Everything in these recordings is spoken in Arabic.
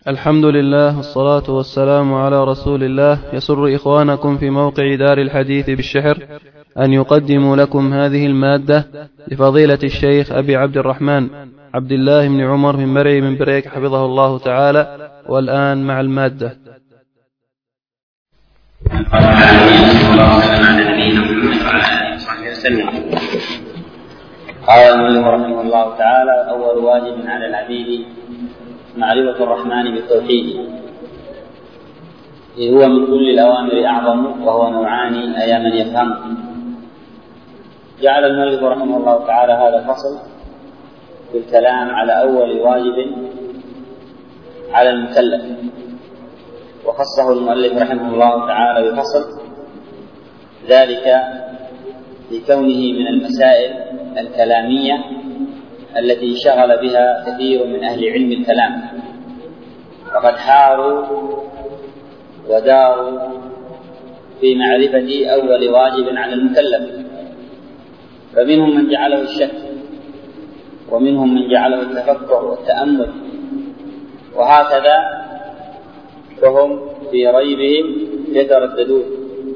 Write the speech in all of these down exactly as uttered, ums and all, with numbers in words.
الحمد لله والصلاة والسلام على رسول الله. يسر إخوانكم في موقع دار الحديث بالشحر أن يقدموا لكم هذه المادة لفضيلة الشيخ أبي عبد الرحمن عبد الله بن عمر من مرعي من بريك حفظه الله تعالى. والآن مع المادة. قال المؤلف رحمه الله تعالى: أول واجب على العبيد معرفة الرحمن بالتوحيد، هو من كل الأوامر أعظم، وهو نوعان أي من يفهم. جعل المؤلف رحمه الله تعالى هذا الفصل في الكلام على أول واجب على المكلف، وخصه المؤلف رحمه الله تعالى بفصل ذلك لكونه من المسائل الكلامية التي شغل بها كثير من أهل علم الكلام، فقد حاروا وداروا في معرفة أول واجب على المكلف، فمنهم من جعله الشك، ومنهم من جعله التفكر والتأمل، وهكذا فهم في ريبهم يترددون.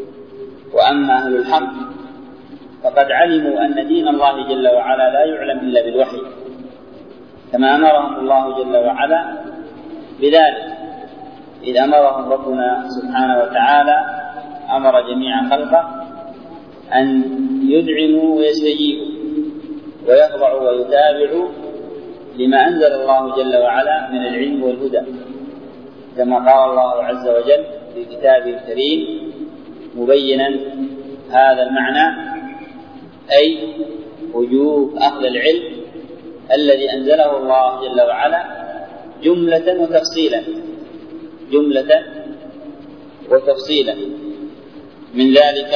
وأما أهل الحق فقد علموا أن دين الله جل وعلا لا يعلم إلا بالوحي، كما أمرهم الله جل وعلا بذلك، إذ أمرهم ربنا سبحانه وتعالى أمر جميع خلقه أن يدعموا ويستجيبوا ويخضعوا ويتابعوا لما أنزل الله جل وعلا من العلم والهدى، كما قال الله عز وجل في كتابه الكريم مبينا هذا المعنى، أي وجوب أخذ العلم الذي أنزله الله جل وعلا جملة وتفصيلا جملة وتفصيلا. من ذلك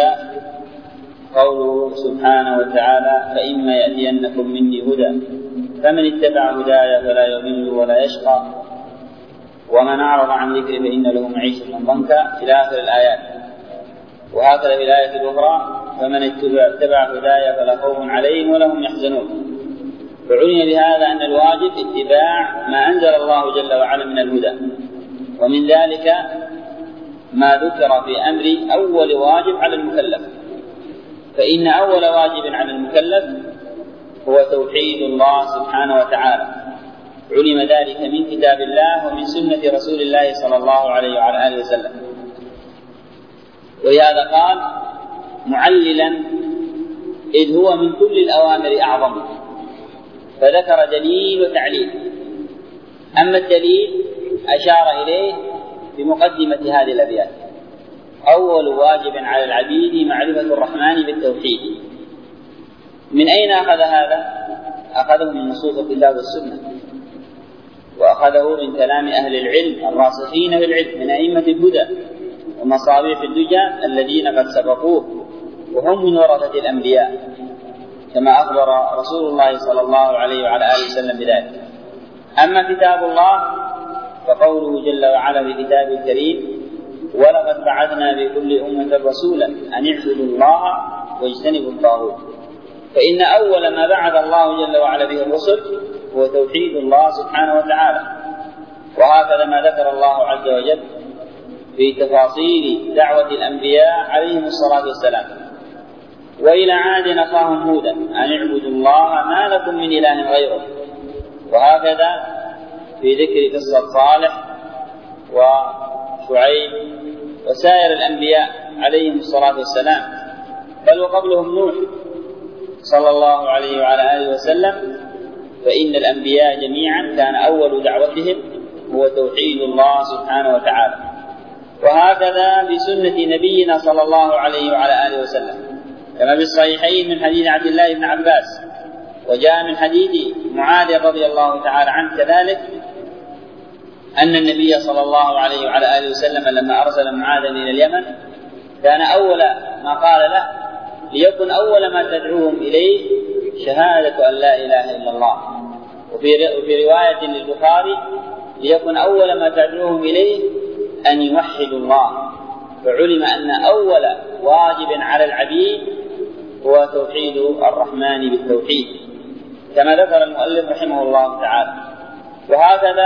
قوله سبحانه وتعالى: فإما يأتينكم مني هدى فمن اتبع هدايا فلا يضل ولا يشقى ومن أعرض عن ذكري فإن له معيشة ضنكا إلى آخر الآيات. وهكذا في الآية الأخرى: فمن اتبع هدايا فلا خوف عليهم ولا هم يحزنون. فعلم بهذا أن الواجب اتباع ما أنزل الله جل وعلا من الهدى. ومن ذلك ما ذكر في أمر أول واجب على المكلف، فإن أول واجب على المكلف هو توحيد الله سبحانه وتعالى. علم ذلك من كتاب الله ومن سنة رسول الله صلى الله عليه وعلى آله وسلم. ولهذا قال معللا: إذ هو من كل الأوامر أعظم، فذكر دليل وتعليل. أما الدليل أشار إليه بمقدمة هذه الأبيات: أول واجب على العبيد معرفة الرحمن بالتوحيد. من أين أخذ هذا؟ أخذه من نصوص الكتاب والسنة، وأخذه من كلام أهل العلم الراسخين في العلم من أئمة الهدى ومصابيح الدجى الذين قد سبقوه، وهم من ورثة الأنبياء، كما أخبر رسول الله صلى الله عليه وعلى آله وسلم بذلك. أما كتاب الله فقوله جل وعلا في كتابه الكريم: ولقد بعثنا في كل أمة رسولا أن اعبدوا الله واجتنبوا الطاغوت. فإن أول ما بعث الله جل وعلا به الرسل هو توحيد الله سبحانه وتعالى. وهكذا ما ذكر الله عز وجل في تفاصيل دعوة الأنبياء عليهم الصلاة والسلام: وإلى عاد أخاهم هودا أن اعبدوا الله ما لكم من إله غيره. وهكذا في ذكر قصة صالح وشعيب وسائر الأنبياء عليهم الصلاة والسلام، بل وقبلهم نوح صلى الله عليه وعلى آله وسلم. فإن الأنبياء جميعا كان أول دعوتهم هو توحيد الله سبحانه وتعالى. وهكذا بسنة نبينا صلى الله عليه وعلى آله وسلم، كما في الصحيحين من حديث عبد الله بن عباس، وجاء من حديث معاذ رضي الله تعالى عنه كذلك أن النبي صلى الله عليه وعلى آله وسلم لما أرسل معاذا إلى اليمن كان أول ما قال له: ليكن أول ما تدعوهم إليه شهادة أن لا إله إلا الله. وفي رواية للبخاري: ليكن أول ما تدعوهم إليه أن يوحدوا الله. فعلم أن أول واجب على العبيد هو توحيد الرحمن بالتوحيد، كما ذكر المؤلف رحمه الله تعالى. وهكذا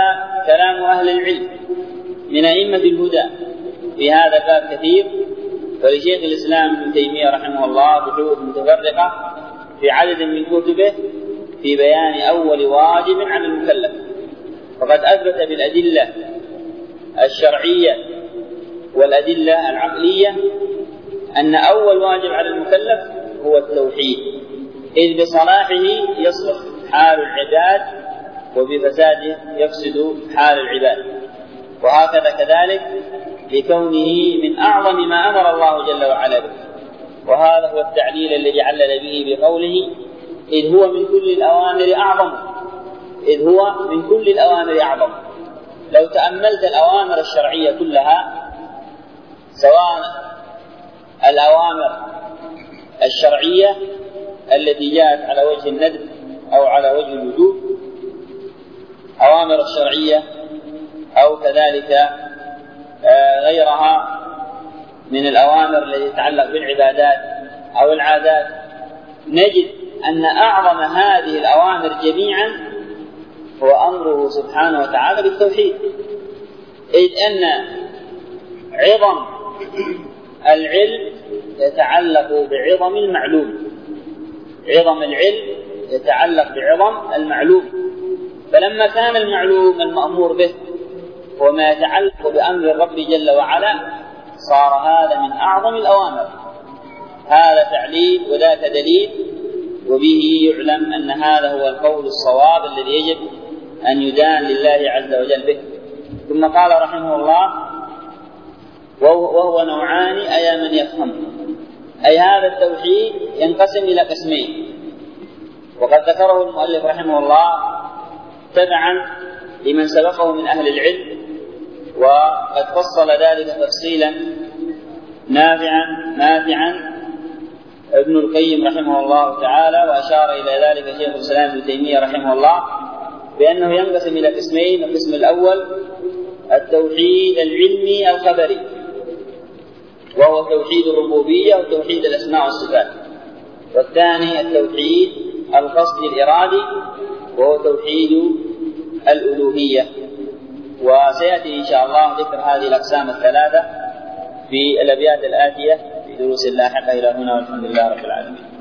كلام أهل العلم من أئمة الهدى في هذا الباب كثير، ولشيخ الإسلام ابن تيمية رحمه الله بحوث متفرقة في عدد من كتبه في بيان أول واجب على المكلف. فقد أثبت بالأدلة الشرعية والأدلة العقلية أن أول واجب على المكلف هو التوحيد، إذ بصلاحه يصلح حال العباد وبفساده يفسد حال العباد، وهكذا كذلك لكونه من أعظم ما أمر الله جل وعلا به. وهذا هو التعليل الذي علل به بقوله إذ هو من كل الأوامر أعظم، إذ هو من كل الأوامر أعظم. لو تأملت الأوامر الشرعية كلها، سواء الأوامر الشرعية التي جاءت على وجه الندب أو على وجه الوجوب، أوامر الشرعية أو كذلك غيرها من الأوامر التي تتعلق بالعبادات أو العادات، نجد أن أعظم هذه الأوامر جميعا هو أمره سبحانه وتعالى بالتوحيد، إذ أن عظم العلم يتعلق بعظم المعلوم، عظم العلم يتعلق بعظم المعلوم. فلما كان المعلوم المأمور به وما يتعلق بأمر الرب جل وعلا صار هذا من أعظم الأوامر. هذا تعليل وذاك دليل، وبه يعلم أن هذا هو القول الصواب الذي يجب أن يدان لله عز وجل به. ثم قال رحمه الله وهو نوعان أي من يفهم، أي هذا التوحيد ينقسم إلى قسمين، وقد ذكره المؤلف رحمه الله تبعا لمن سبقه من أهل العلم، وقد فصل ذلك تفصيلا نافعا نافعا ابن القيم رحمه الله تعالى، وأشار إلى ذلك شيخ الإسلام ابن تيمية رحمه الله بأنه ينقسم إلى قسمين. القسم الأول التوحيد العلمي الخبري، وهو توحيد الربوبية وتوحيد الأسماء والصفات، والثاني التوحيد القصدي الإرادي وهو توحيد الألوهية. وسيأتي إن شاء الله ذكر هذه الأقسام الثلاثة في الأبيات الآتية في دروس لاحقة. إلى هنا والحمد لله رب العالمين.